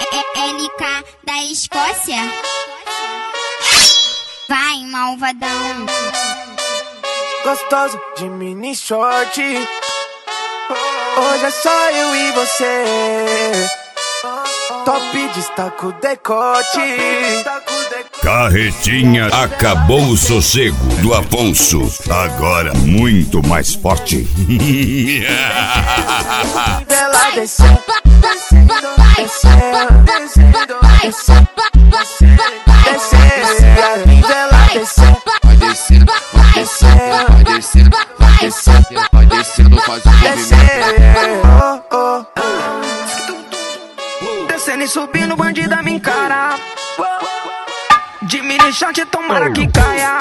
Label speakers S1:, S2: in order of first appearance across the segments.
S1: LK da Escócia. Vai, malvadão.
S2: Gostoso de mini short. Hoje é só eu e você. Top destaca o decote.
S3: Carretinha acabou o sossego do Afonso. Agora muito mais forte.
S2: Vela descendo, descendo, descendo, descendo, vela descendo.
S4: Vai descendo, vai descendo, vai descendo, vai descendo, vai descendo, faz um movimento.
S2: Descendo e subindo, bandida me encara. De mini short, tomara que caia.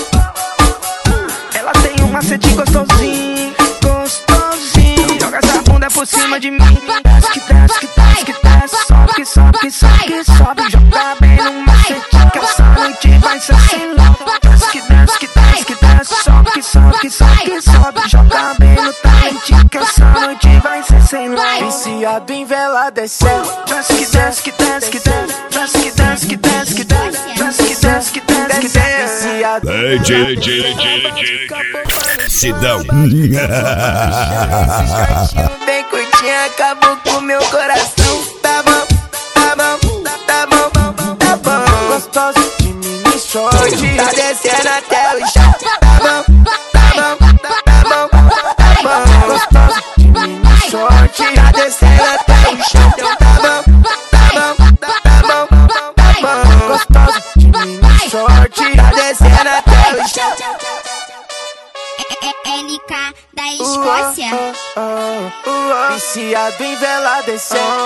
S2: Ela tem um macete gostosinho, gostosinho. Joga essa bunda por cima de mim. Desce que desce, que desce, que desce. Sobe que sobe, que sobe, que sobe. Joga bem no macete que essa noite vai ser sem love. Desce que desce, que desce, que desce. Sobe que sobe, que sobe, que sobe. Joga bem no talente que essa noite vai ser sem love. Viciado em vela descendo. Desce que desce, que desce, que desce. Desce que desce, que desce, que desce. Desce que desce, que desce, que desce.
S3: Sidão.
S2: Bem curtinha, acabou com meu coração. Tá bom, tá bom, tá bom, tá bom. Gostoso de mini short. Tá descendo até o chão. Tá bom, tá bom, tá bom, tá bom. Gostoso de mini short. Tá descendo até o chão. Tá bom, tá bom, tá bom, tá bom. Gostoso de mini short. Tá descendo até o chão.
S1: LK da Escócia.
S2: Viciado em vela descendo.